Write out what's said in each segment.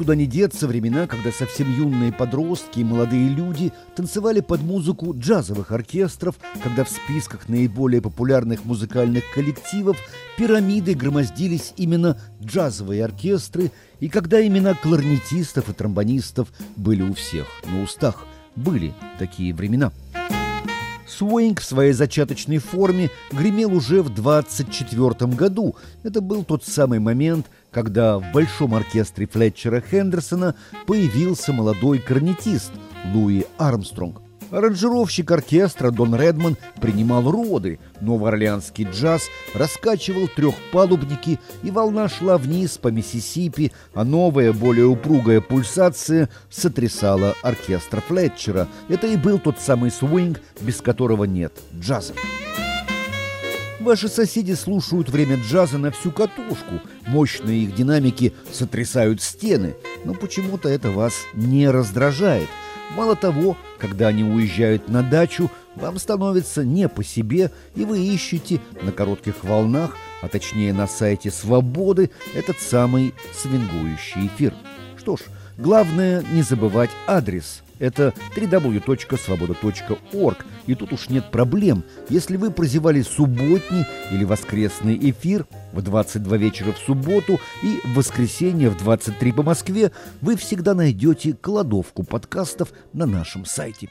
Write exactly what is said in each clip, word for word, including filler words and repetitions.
никуда не деться времена, когда совсем юные подростки и молодые люди танцевали под музыку джазовых оркестров, когда в списках наиболее популярных музыкальных коллективов пирамидой громоздились именно джазовые оркестры, и когда имена кларнетистов и тромбонистов были у всех на устах. Были такие времена. Суинг в своей зачаточной форме гремел уже в двадцать четвёртом году. Это был тот самый момент, когда в большом оркестре Флетчера Хендерсона появился молодой корнетист Луи Армстронг. Аранжировщик оркестра Дон Редман принимал роды, новоорлеанский джаз раскачивал трехпалубники, и волна шла вниз по Миссисипи, а новая, более упругая пульсация сотрясала оркестр Флетчера. Это и был тот самый свинг, без которого нет джаза. Ваши соседи слушают время джаза на всю катушку, мощные их динамики сотрясают стены, но почему-то это вас не раздражает. Мало того, когда они уезжают на дачу, вам становится не по себе, и вы ищете на коротких волнах, а точнее на сайте «Свободы», этот самый свингующий эфир. Что ж, главное не забывать адрес. Это дабл ю дабл ю дабл ю точка свобода точка орг. И тут уж нет проблем. Если вы прозевали субботний или воскресный эфир в двадцать два вечера в субботу и в воскресенье в двадцать три по Москве, вы всегда найдете кладовку подкастов на нашем сайте.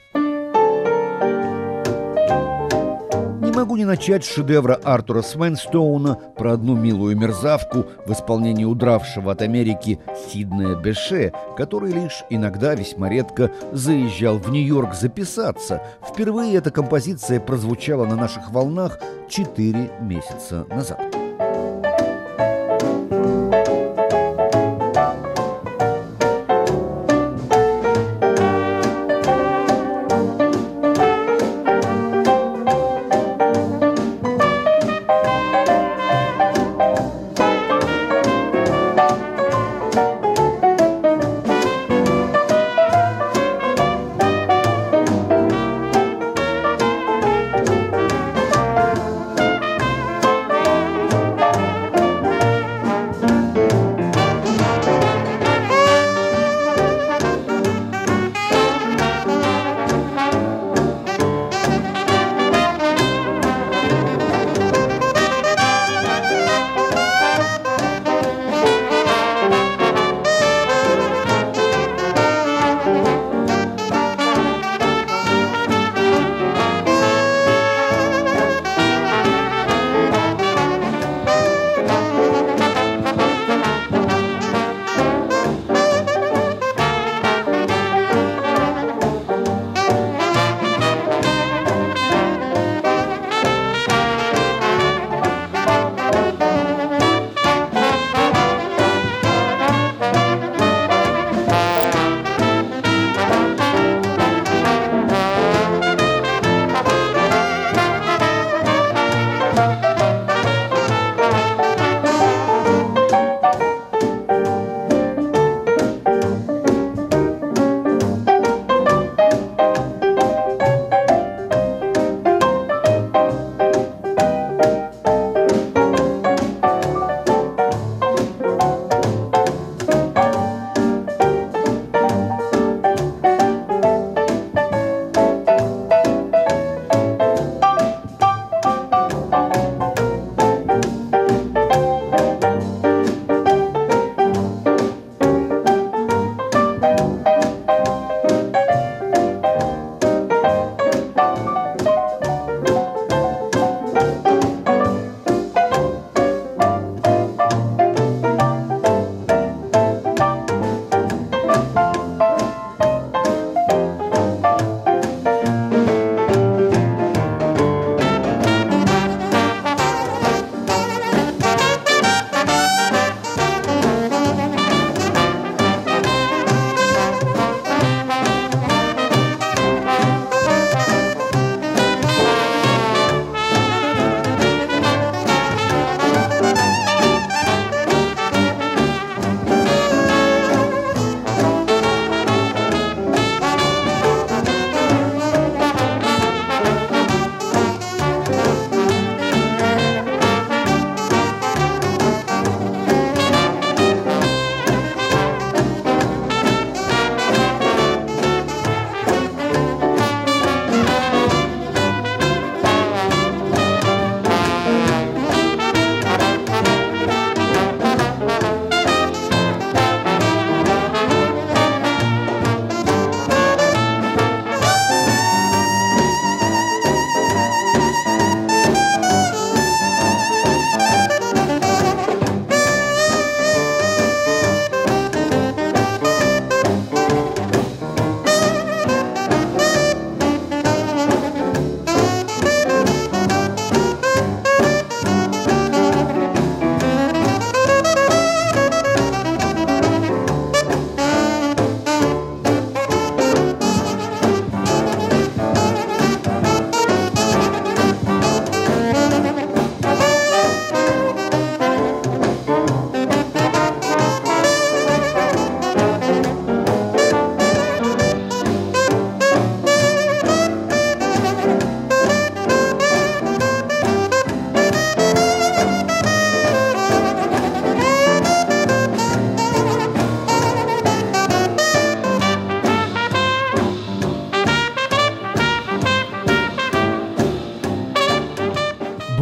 Не могу не начать с шедевра Артура Свенстоуна про одну милую мерзавку в исполнении удравшего от Америки Сиднея Беше, который лишь иногда, весьма редко, заезжал в Нью-Йорк записаться. Впервые эта композиция прозвучала на наших волнах четыре месяца назад.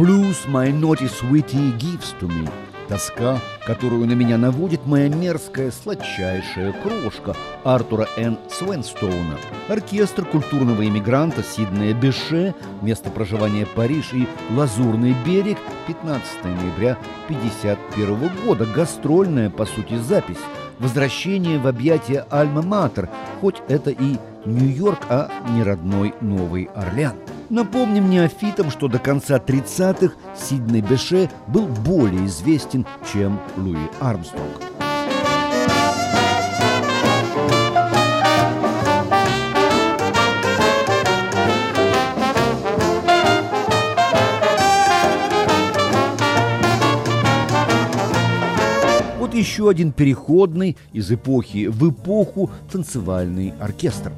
Blues my naughty sweetie gives to me. Тоска, которую на меня наводит моя мерзкая, сладчайшая крошка Артура Н. Свенстоуна. Оркестр культурного иммигранта Сиднея Беше, место проживания Париж и Лазурный берег, пятнадцатого ноября пятьдесят первого года. Гастрольная, по сути, запись. Возвращение в объятия Альма-Матер, хоть это и Нью-Йорк, а не родной Новый Орлеан. Напомним неофитам, что до конца тридцатых Сидней Беше был более известен, чем Луи Армстронг. Вот еще один переходный из эпохи в эпоху танцевальный оркестр.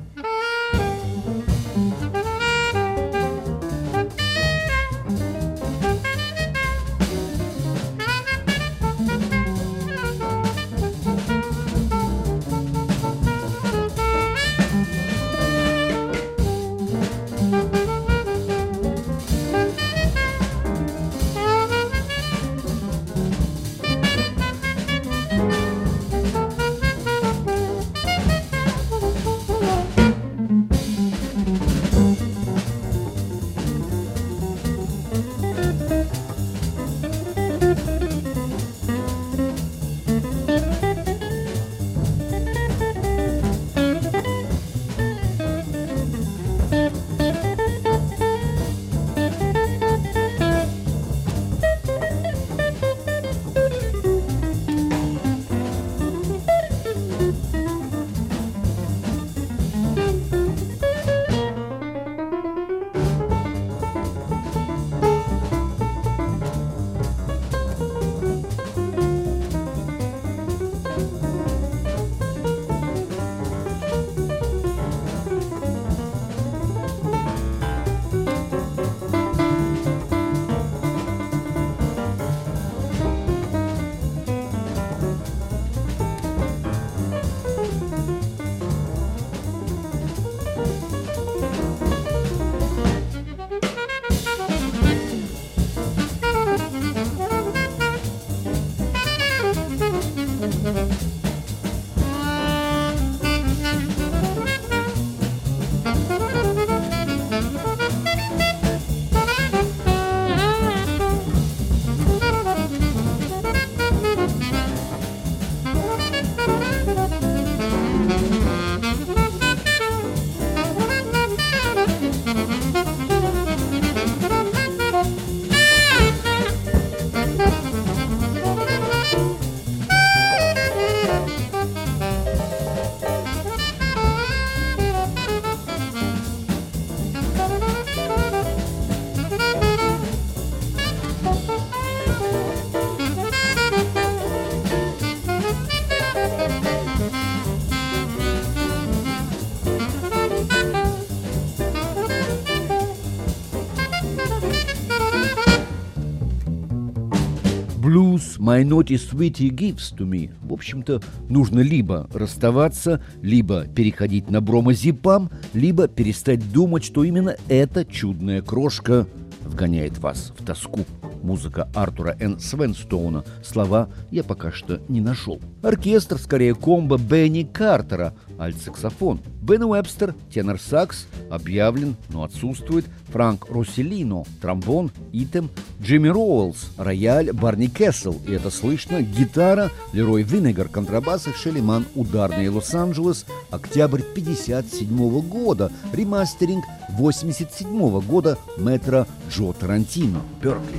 Blues my naughty sweetie gives to me. В общем-то, нужно либо расставаться, либо переходить на бромазепам, либо перестать думать, что именно эта чудная крошка вгоняет вас в тоску. Музыка Артура Н. Свенстоуна. Слова я пока что не нашел. Оркестр, скорее комбо Бенни Картера, альт-саксофон. Бен Уэбстер, тенор-сакс, объявлен, но отсутствует. Франк Росселлино, тромбон, итем. Джимми Роуэллс, рояль, Барни Кессел, и это слышно. Гитара, Лерой Винегар, контрабас и Шелли Манн, ударный, Лос-Анджелес. Октябрь пятьдесят седьмого года. Ремастеринг восемьдесят седьмого года мэтра Джо Тарантино, Беркли.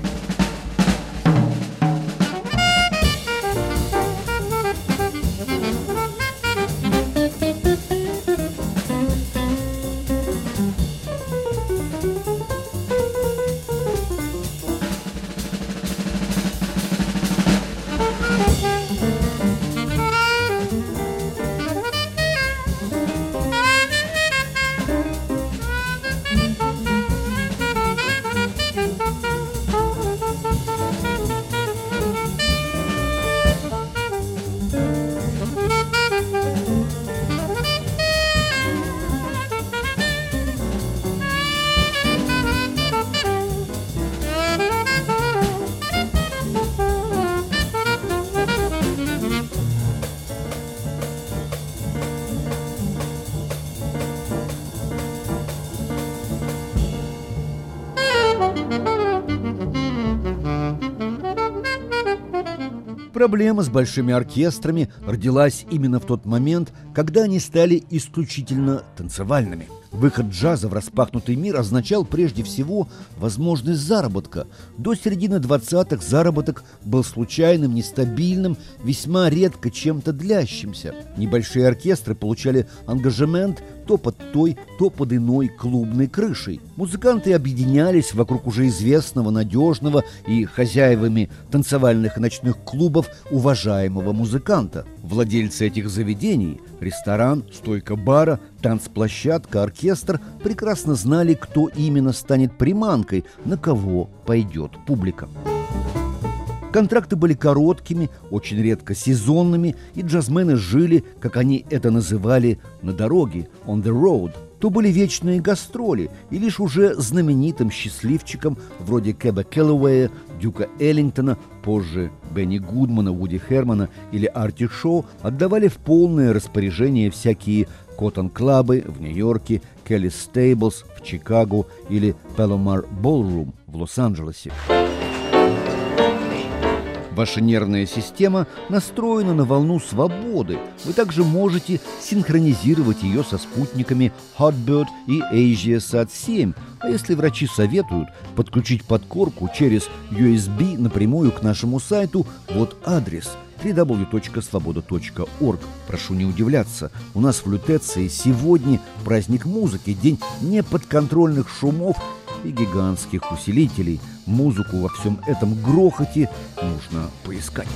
Проблема с большими оркестрами родилась именно в тот момент, когда они стали исключительно танцевальными. Выход джаза в распахнутый мир означал прежде всего возможность заработка. До середины двадцатых заработок был случайным, нестабильным, весьма редко чем-то длящимся. Небольшие оркестры получали ангажемент то под той, то под иной клубной крышей. Музыканты объединялись вокруг уже известного, надежного и хозяевами танцевальных и ночных клубов уважаемого музыканта. Владельцы этих заведений – ресторан, стойка бара, танцплощадка, оркестр – прекрасно знали, кто именно станет приманкой, на кого пойдет публика. Контракты были короткими, очень редко сезонными, и джазмены жили, как они это называли, на дороге, on the road. То были вечные гастроли, и лишь уже знаменитым счастливчикам вроде Кэба Келлоуэя, Дюка Эллингтона, позже Бенни Гудмана, Вуди Хермана или Арти Шоу отдавали в полное распоряжение всякие коттон-клабы в Нью-Йорке, Келли Стейблс в Чикаго или Palomar Ballroom в Лос-Анджелесе. Ваша нервная система настроена на волну свободы. Вы также можете синхронизировать ее со спутниками Hotbird и AsiaSat семь. А если врачи советуют подключить подкорку через ю эс би напрямую к нашему сайту, вот адрес дабл ю дабл ю дабл ю точка свобода точка орг. Прошу не удивляться, у нас в Лютеции сегодня праздник музыки, день неподконтрольных шумов и гигантских усилителей. Музыку во всем этом грохоте нужно поискать.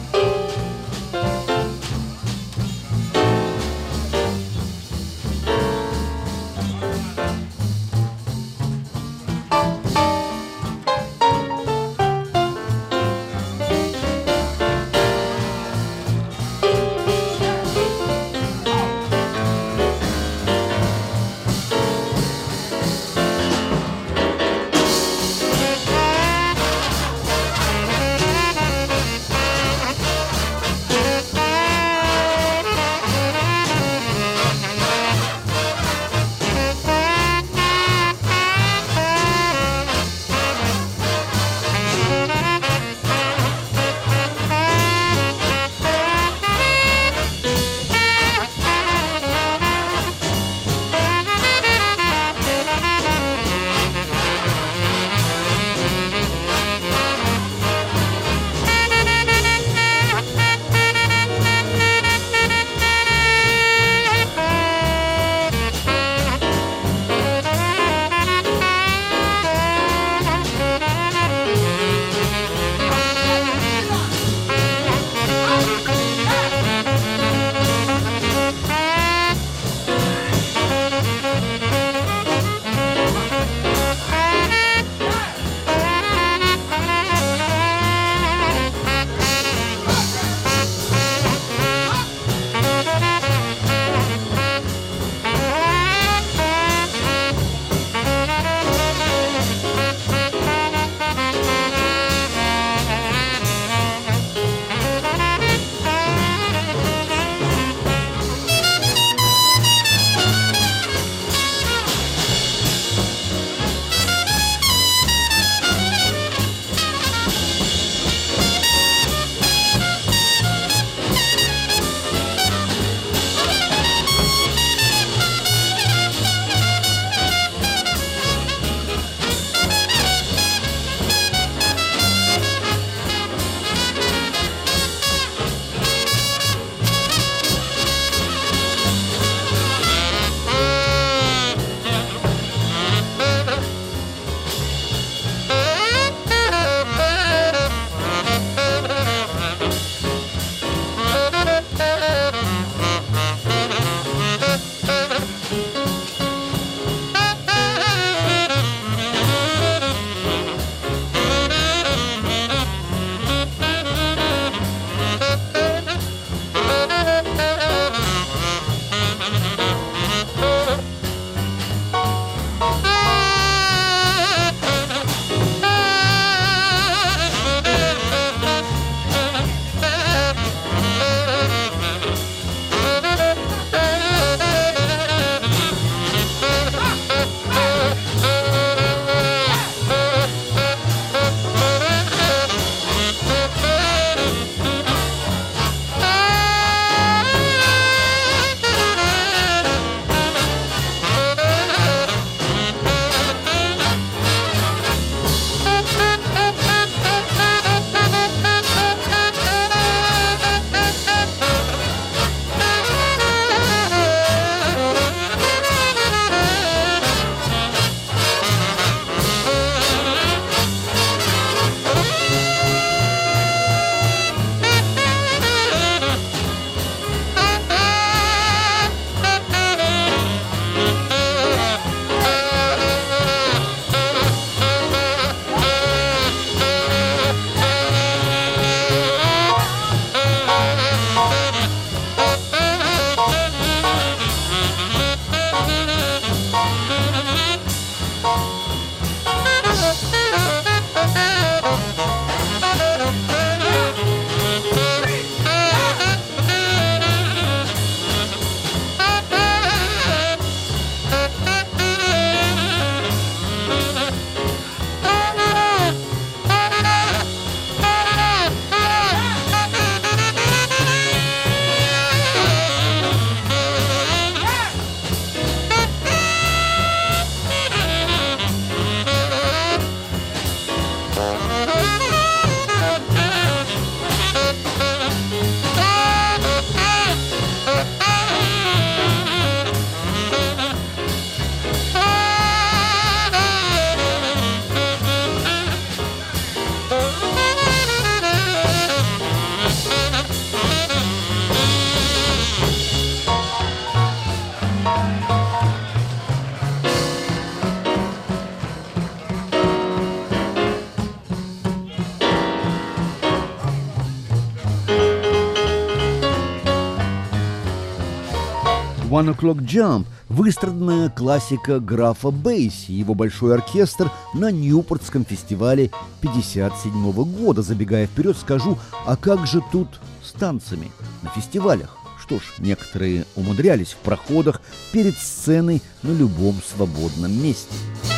«One O'Clock Jump» — выстраданная классика графа Бейси, его большой оркестр на Ньюпортском фестивале пятьдесят седьмого года. Забегая вперед, скажу, а как же тут с танцами на фестивалях? Что ж, некоторые умудрялись в проходах перед сценой на любом свободном месте.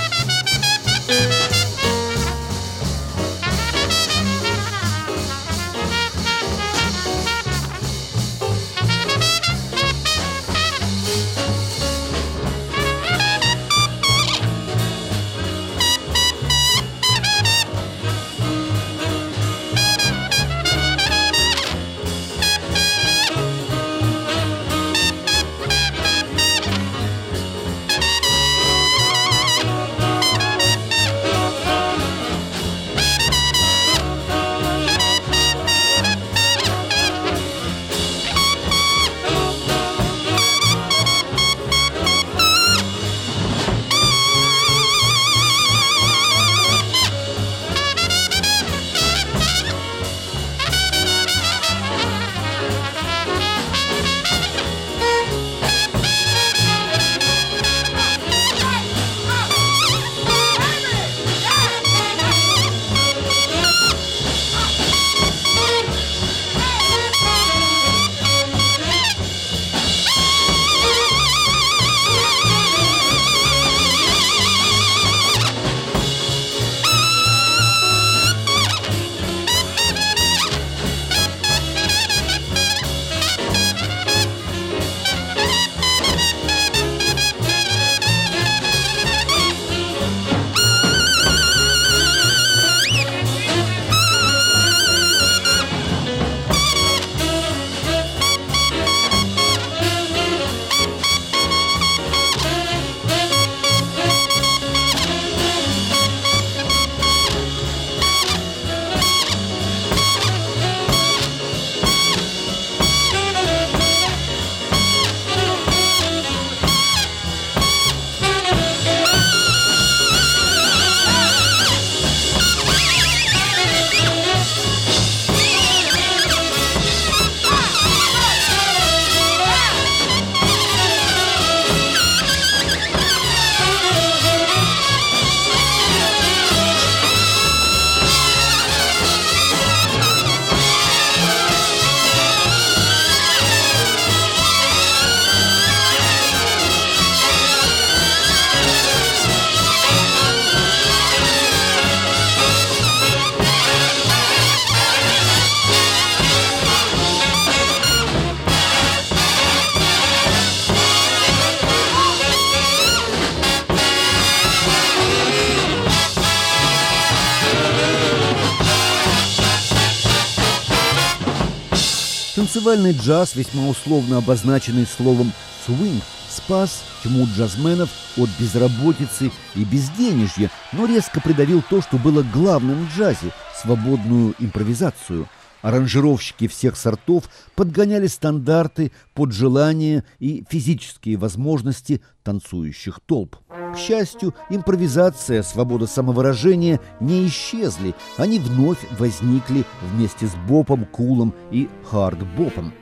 Танцевальный джаз, весьма условно обозначенный словом «свинг», спас тьму джазменов от безработицы и безденежья, но резко придавил то, что было главным в джазе – свободную импровизацию. Аранжировщики всех сортов подгоняли стандарты под желания и физические возможности танцующих толп. К счастью, импровизация, свобода самовыражения не исчезли, они вновь возникли вместе с бопом, кулом и хард-бопом.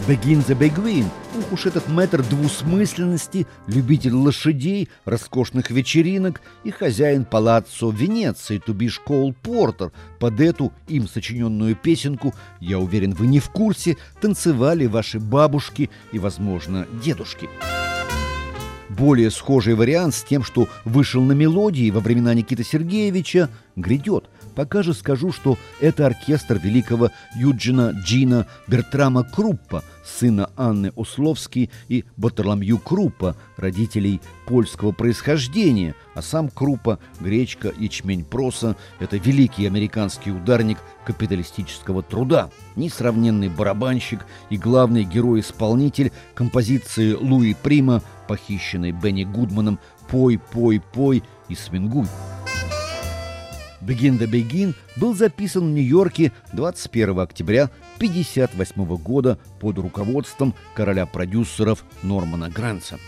Begin the Beguine. Ух уж этот мэтр двусмысленности, любитель лошадей, роскошных вечеринок и хозяин палаццо Венеции, то бишь Коул Портер. Под эту им сочиненную песенку, я уверен, вы не в курсе, танцевали ваши бабушки и, возможно, дедушки. Более схожий вариант с тем, что вышел на мелодии во времена Никиты Сергеевича, грядет. Пока же скажу, что это оркестр великого Юджина Джина Бертрама Круппа, сына Анны Ословски и Бартоломью Круппа, родителей польского происхождения, а сам Круппа, гречка, ячмень, проса – это великий американский ударник капиталистического труда, несравненный барабанщик и главный герой-исполнитель композиции Луи Прима, похищенной Бенни Гудманом «Пой, пой, пой и свингуй». «Begin the Begin» был записан в Нью-Йорке двадцать первого октября тысяча девятьсот пятьдесят восьмого года под руководством короля продюсеров Нормана Гранца.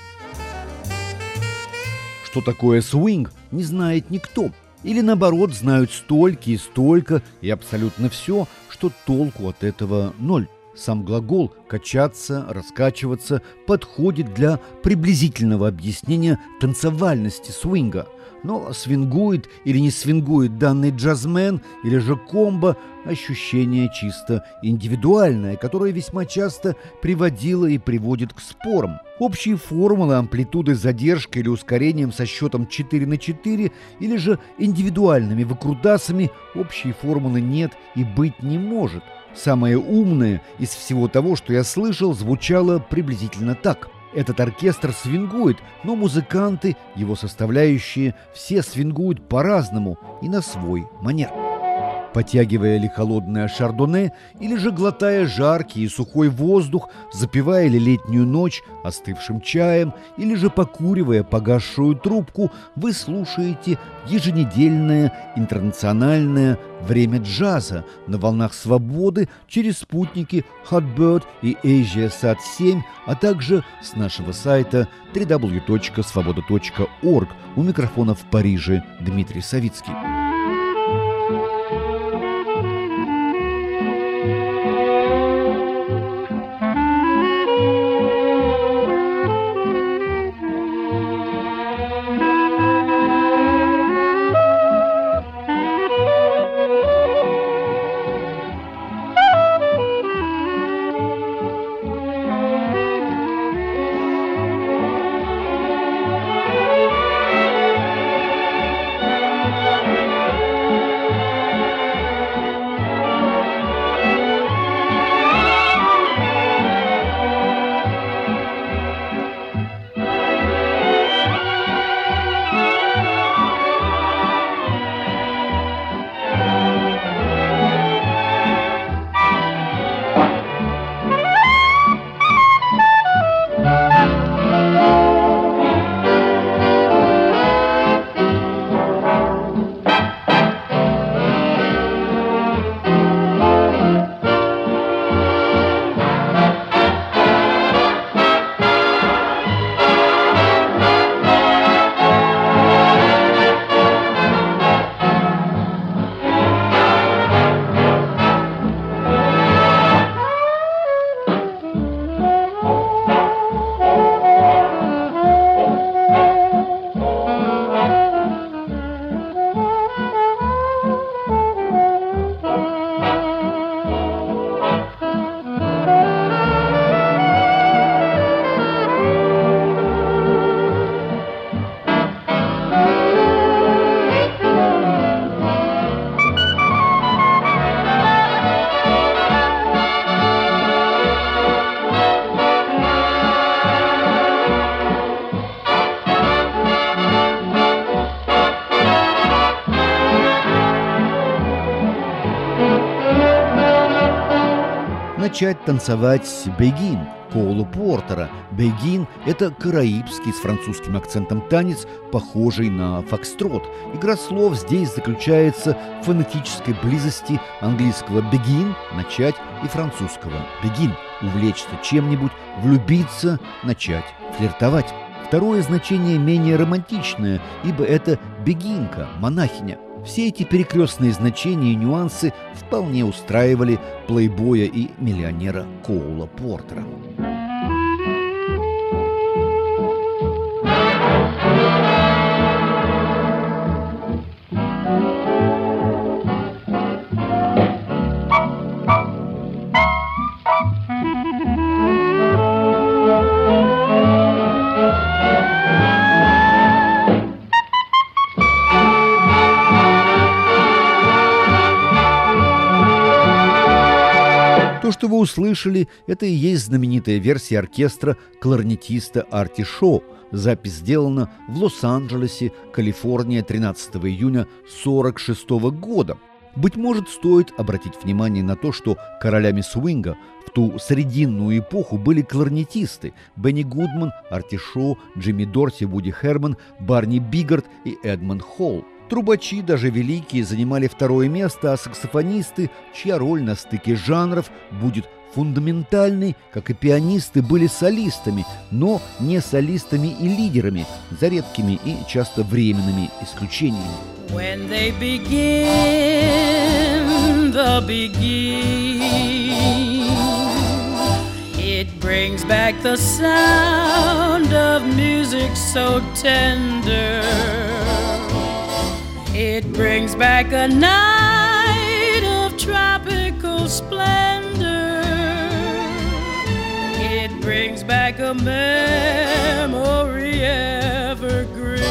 Что такое свинг, не знает никто. Или, наоборот, знают столько и столько, и абсолютно все, что толку от этого ноль. Сам глагол «качаться», «раскачиваться» подходит для приблизительного объяснения танцевальности свинга. Но свингует или не свингует данный джазмен или же комбо – ощущение чисто индивидуальное, которое весьма часто приводило и приводит к спорам. Общие формулы амплитуды с задержкой или ускорением со счетом четыре на четыре или же индивидуальными выкрутасами общей формулы нет и быть не может. Самое умное из всего того, что я слышал, звучало приблизительно так. Этот оркестр свингует, но музыканты, его составляющие, все свингуют по-разному и на свой манер. Потягивая ли холодное шардоне, или же глотая жаркий и сухой воздух, запивая ли летнюю ночь остывшим чаем, или же покуривая погасшую трубку, вы слушаете еженедельное интернациональное время джаза на волнах свободы через спутники Hotbird и AsiaSat семь, а также с нашего сайта дабл ю дабл ю дабл ю точка свобода точка орг. У микрофона в Париже Дмитрий Савицкий. Начать танцевать «Begin» Коула Портера. «Begin» — это караибский с французским акцентом танец, похожий на фокстрот. Игра слов здесь заключается в фонетической близости английского «begin» — начать и французского «begin» — увлечься чем-нибудь, влюбиться, начать флиртовать. Второе значение менее романтичное, ибо это бегинка, монахиня. Все эти перекрестные значения и нюансы вполне устраивали плейбоя и миллионера Коула Портера. То, что вы услышали, это и есть знаменитая версия оркестра кларнетиста Арти Шоу. Запись сделана в Лос-Анджелесе, Калифорния, тринадцатого июня сорок шестого года. Быть может, стоит обратить внимание на то, что королями свинга в ту срединную эпоху были кларнетисты Бенни Гудман, Арти Шоу, Джимми Дорси, Вуди Херман, Барни Бигард и Эдмонд Холл. Трубачи, даже великие, занимали второе место, а саксофонисты, чья роль на стыке жанров будет фундаментальной, как и пианисты, были солистами, но не солистами и лидерами, за редкими и часто временными исключениями. When they begin, the begin, it brings back the sound of music so tender. It brings back a night of tropical splendor. It brings back a memory evergreen.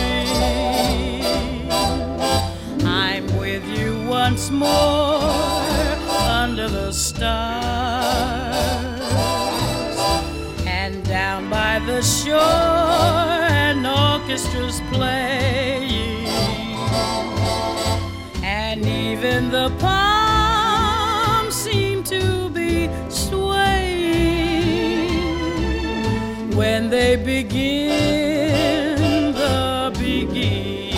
I'm with you once more under the stars, and down by the shore an orchestra's playing, and even the palms seem to be swaying when they begin the begin.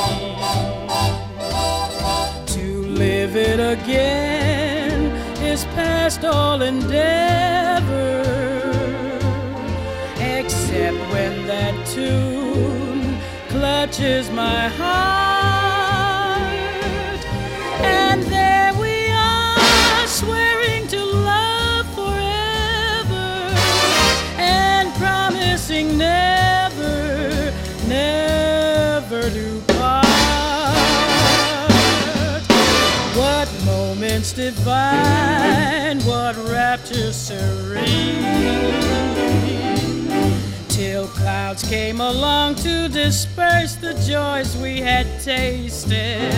To live it again is past all endeavor, except when that tune clutches my heart, and there we are swearing to love forever and promising never, never to part. What moments divine, what rapture serene, till clouds came along to disperse the joys we had tasted.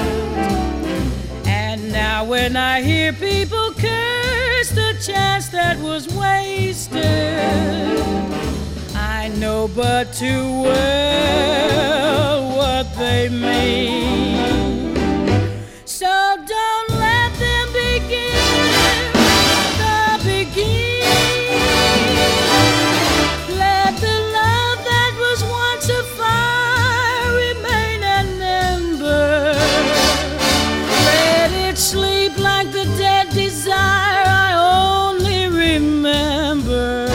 And now when I hear people curse the chance that was wasted, I know but too well what they mean. So don't let them begin the begin. Let the love that was once a fire remain an ember. Let it sleep like the dead desire I only remember.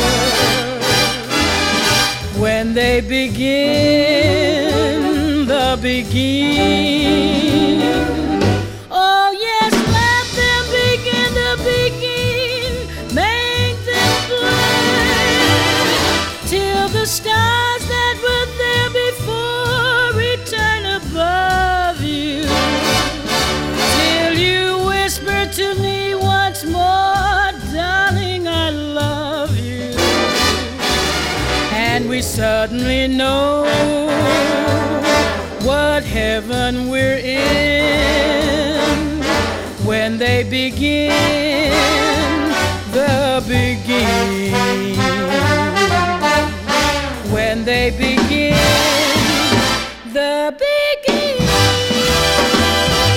When they begin the begin. Oh yes, let them begin to begin. Make them play till the stars that were there before return above you, till you whisper to me once more, darling, I love you. And we suddenly know what heaven we're in when they begin the begin. When they begin the begin.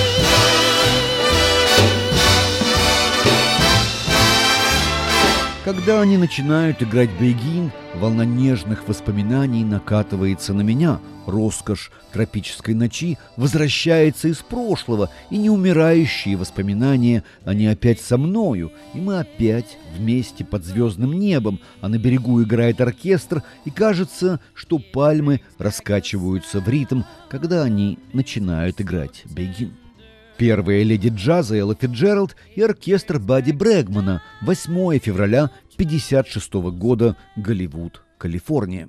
Как Когда они начинают играть бейгин, волна нежных воспоминаний накатывается на меня. Роскошь тропической ночи возвращается из прошлого, и неумирающие воспоминания, они опять со мною, и мы опять вместе под звездным небом, а на берегу играет оркестр, и кажется, что пальмы раскачиваются в ритм, когда они начинают играть бейгин. Первая леди джаза Элла Фицджеральд и оркестр Бадди Брэгмана. восьмое февраля пятьдесят шестого года. Голливуд, Калифорния.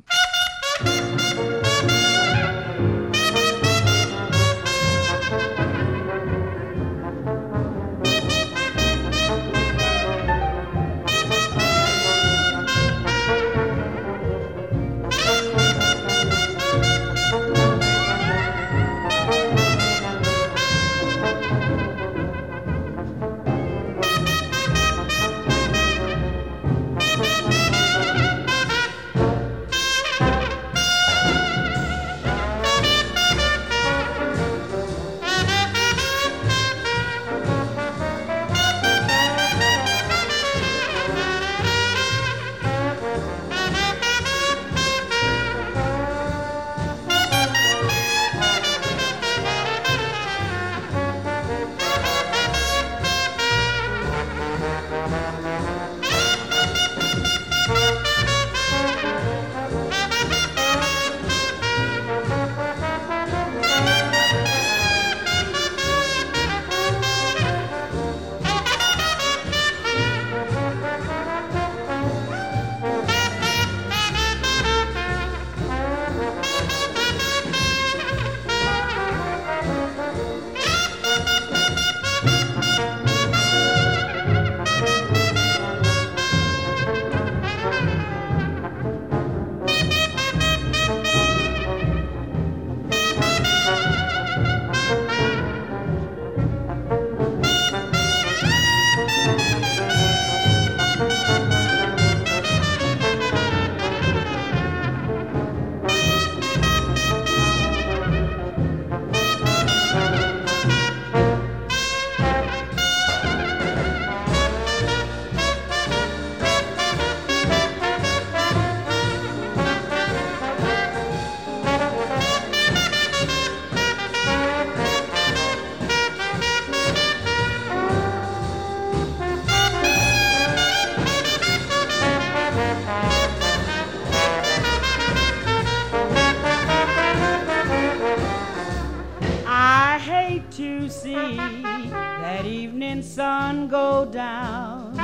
To see that evening sun go down.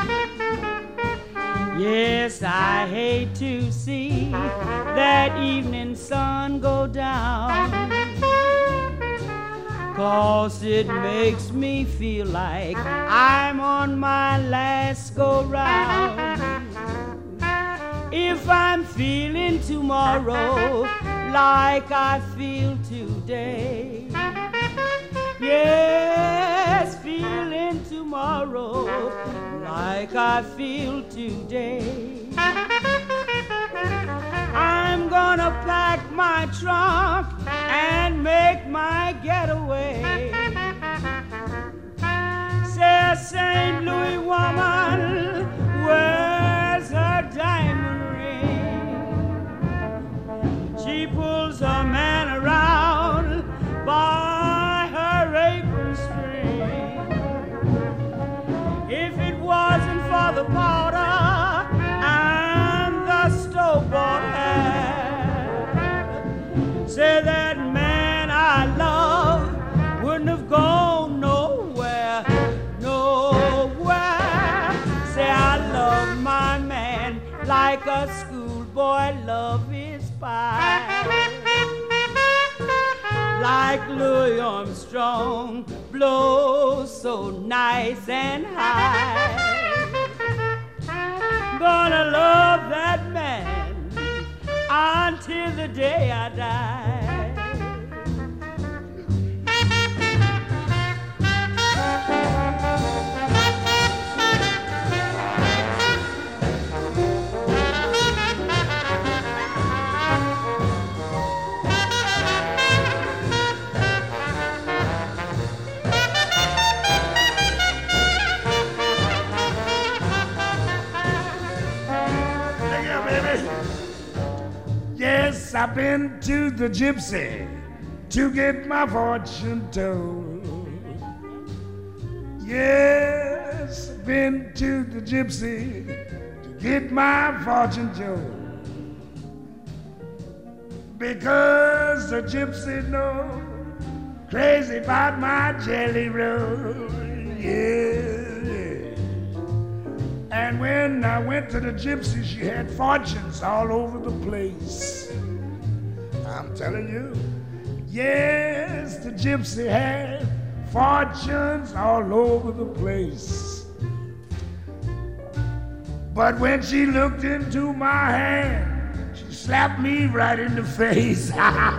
Yes, I hate to see that evening sun go down, 'cause it makes me feel like I'm on my last go-round. If I'm feeling tomorrow like I feel today, yes, feeling tomorrow like I feel today, I'm gonna pack my trunk and make my getaway. Say, Saint Louis woman, where's her diamond ring? She pulls her man around by her apron string. If it wasn't for the powder and the store-bought hat, say that man I love wouldn't have gone nowhere, nowhere. Say I love my man like a schoolboy love his pie, like Louis Armstrong blows so nice and high. Gonna love that man until the day I die. I've been to the gypsy to get my fortune told. Yes, I've been to the gypsy to get my fortune told. Because the gypsy knows crazy about my jelly roll. Yeah, yeah. And when I went to the gypsy, she had fortunes all over the place. I'm telling you, yes, the gypsy had fortunes all over the place. But when she looked into my hand, she slapped me right in the face.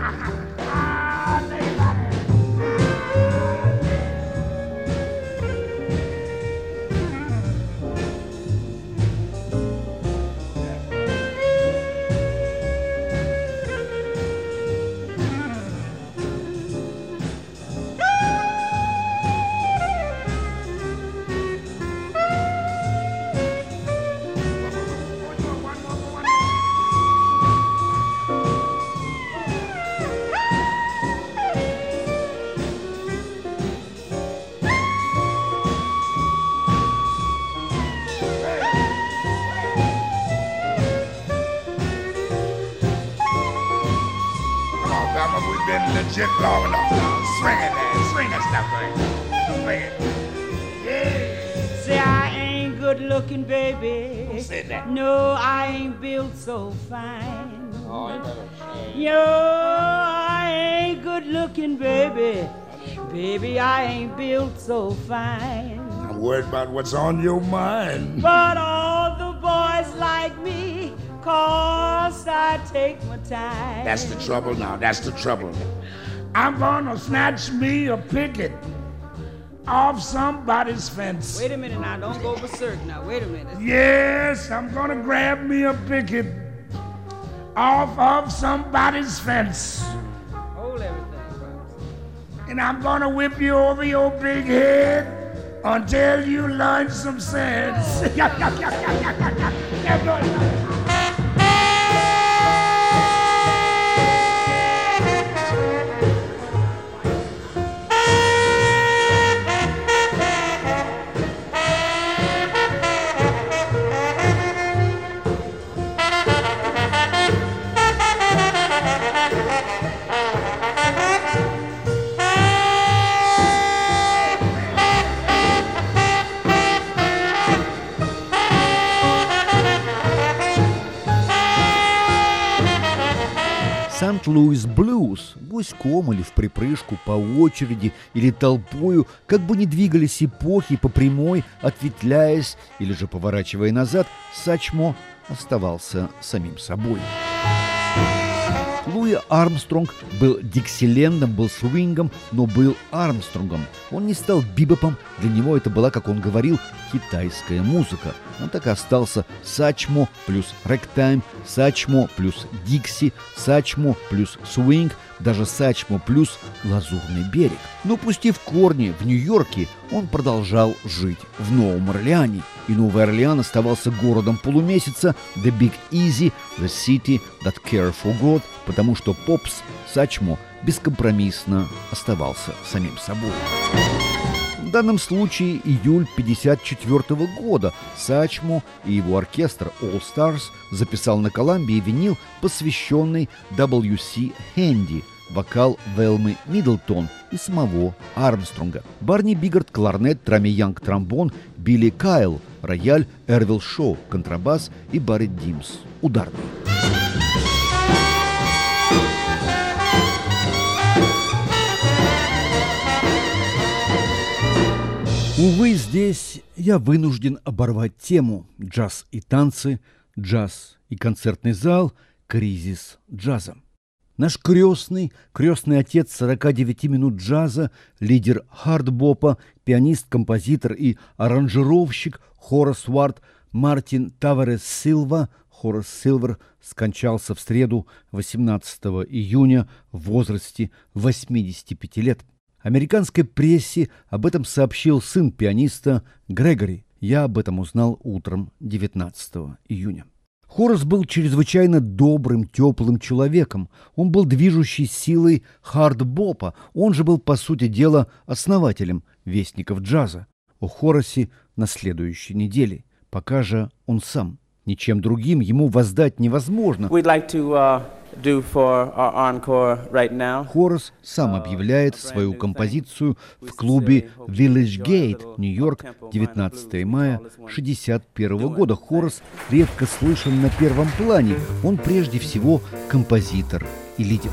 We've been legit long enough now. Swing it, man. Swing that stuff, man. Swing it. Yeah. Say I ain't good looking, baby. Who said that? No, I ain't built so fine. Oh, you better say. Yo, I ain't good looking, baby. Baby, I ain't built so fine. I'm worried about what's on your mind. But all the boys like me, 'cause I take my time. That's the trouble now. That's the trouble. I'm gonna snatch me a picket off somebody's fence. Wait a minute now. Don't go berserk now. Wait a minute. Yes, I'm gonna grab me a picket off of somebody's fence. Hold everything, Pops. And I'm gonna whip you over your big head until you learn some sense. Yeah, yeah, yeah, yeah, yeah, yeah, yeah, yeah. Сент-Луис Блюз гуськом или в припрыжку, по очереди или толпою, как бы ни двигались эпохи по прямой, ответвляясь или же поворачивая назад, Сачмо оставался самим собой. Луи Армстронг был диксилендом, был свингом, но был Армстронгом. Он не стал бибопом, для него это была, как он говорил, китайская музыка. Он так и остался Сачмо плюс рэктайм, Сачмо плюс дикси, Сачмо плюс свинг, даже Сачмо плюс Лазурный берег. Но пустив корни в Нью-Йорке, он продолжал жить в Новом Орлеане. И Новый Орлеан оставался городом полумесяца, The Big Easy, The City That Care for God, потому что Попс Сачмо бескомпромиссно оставался самим собой. В данном случае июль пятьдесят четвёртого года Сачмо и его оркестр All Stars записал на Колумбии винил, посвященный дабл ю си Хэнди, вокал Велмы Миддлтон и самого Армстронга. Барни Бигард, кларнет, Трами Янг, тромбон, Билли Кайл, рояль, Эрвил Шоу, контрабас и Барри Димс, ударный. Увы, здесь я вынужден оборвать тему «Джаз и танцы», «Джаз и концертный зал», «Кризис джаза». Наш крестный, крестный отец сорока девяти минут джаза, лидер хардбопа, пианист, композитор и аранжировщик Хорас Уард Мартин Таварес Силва, Хорас Силвер, скончался в среду восемнадцатого июня в возрасте восьмидесяти пяти лет. Американской прессе об этом сообщил сын пианиста Грегори. Я об этом узнал утром девятнадцатого июня. Хорас был чрезвычайно добрым, теплым человеком. Он был движущей силой хард-бопа. Он же был, по сути дела, основателем вестников джаза. О Хорасе на следующей неделе. Пока же он сам. Ничем другим ему воздать невозможно. We'd like to, uh, do for our encore right now. Хорас сам объявляет свою композицию в клубе Village Gate, Нью-Йорк, девятнадцатого мая шестьдесят первого года. Хорас редко слышен на первом плане. Он прежде всего композитор и лидер.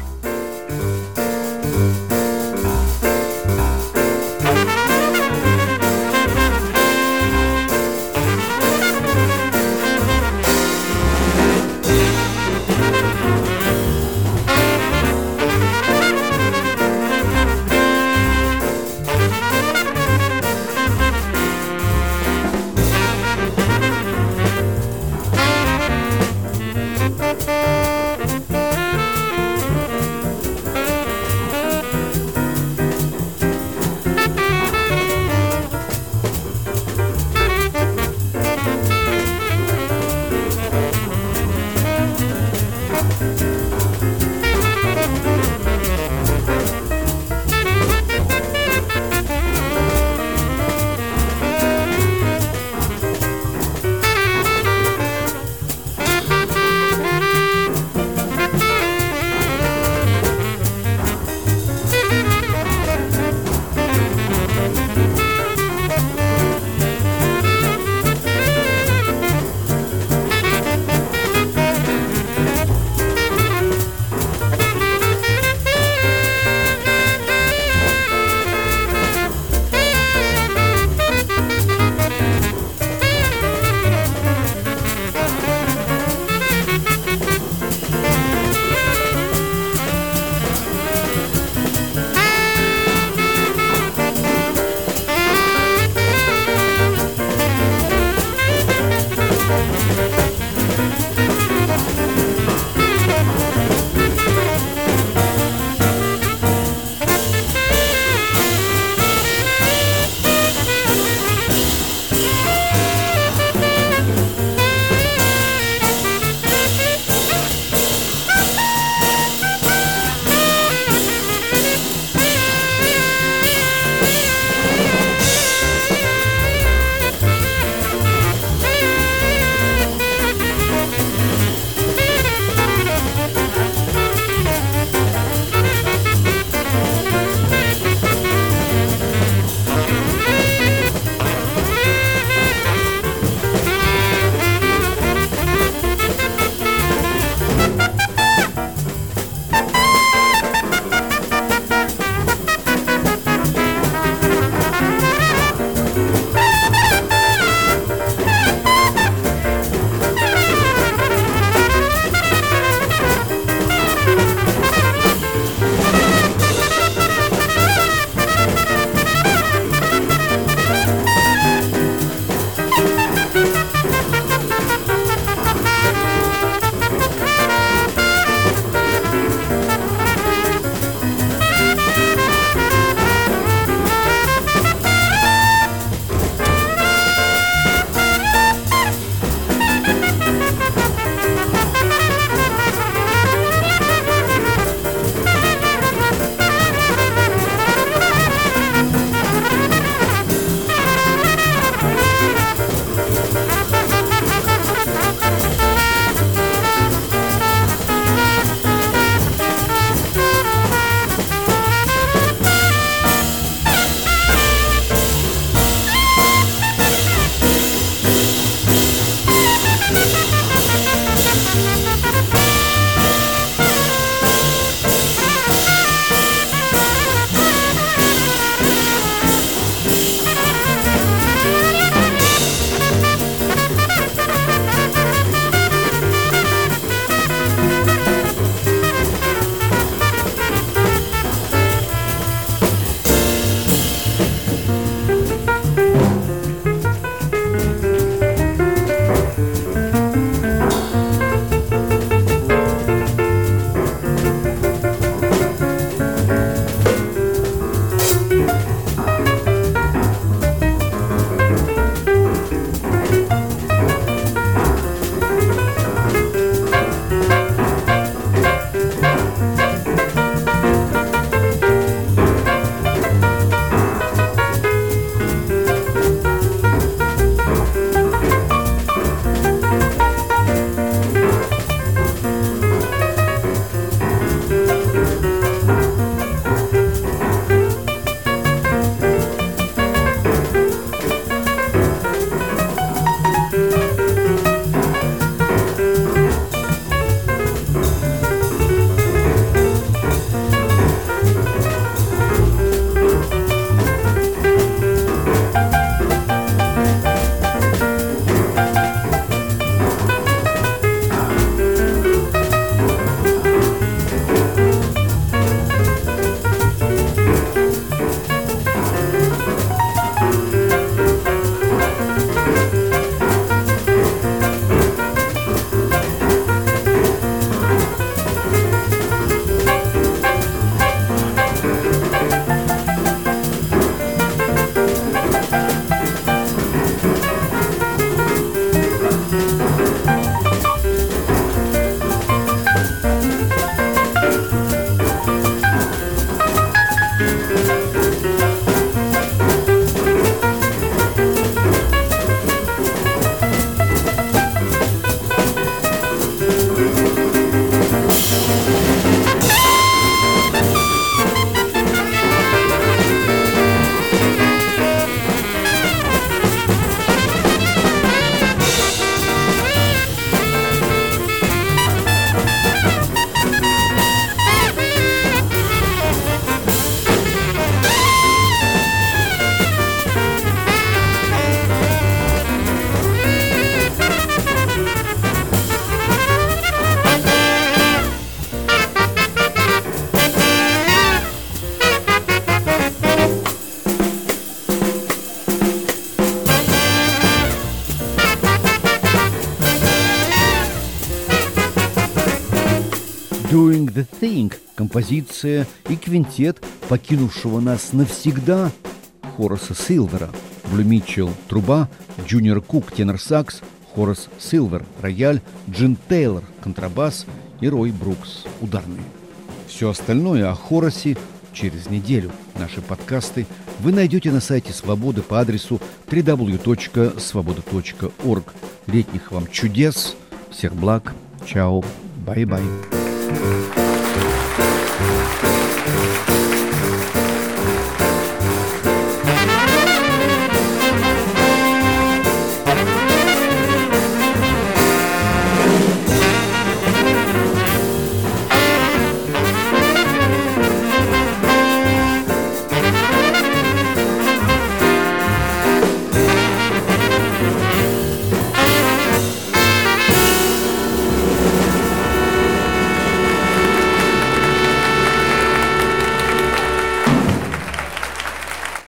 «The Thing» — композиция и квинтет покинувшего нас навсегда Хораса Силвера. Блю Митчелл — труба, Джуниор Кук — тенор-сакс, Хорас Силвер — рояль, Джин Тейлор — контрабас и Рой Брукс — ударные. Все остальное о Хорасе через неделю. Наши подкасты вы найдете на сайте «Свободы» по адресу дабл ю дабл ю дабл ю точка свобода точка орг. Летних вам чудес, всех благ, чао, бай-бай.